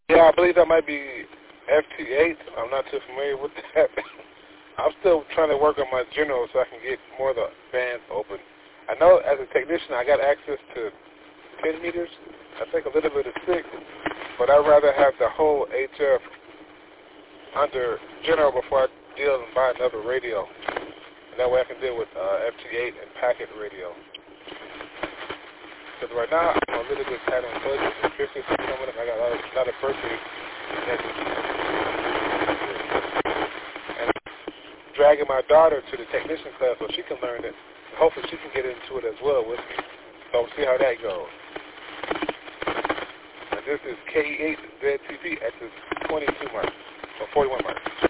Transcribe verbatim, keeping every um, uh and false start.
Yeah, I believe that might be F T eight. I'm not too familiar with that. I'm still trying to work on my general so I can get more of the bands open. I know as a technician I got access to ten meters. I think a little bit of six, but I'd rather have the whole H F under general before I deal and buy another radio. And that way I can deal with uh, F T eight and packet radio. Because right now I'm a little bit tight on budget and Christmas is coming up. I got a lot of, a lot of birthdays next week. And I'm dragging my daughter to the technician class so she can learn it. Hopefully she can get into it as well with me. So we'll see how that goes. And this is K E eight Z T P at the twenty-two mark, or forty-one mark.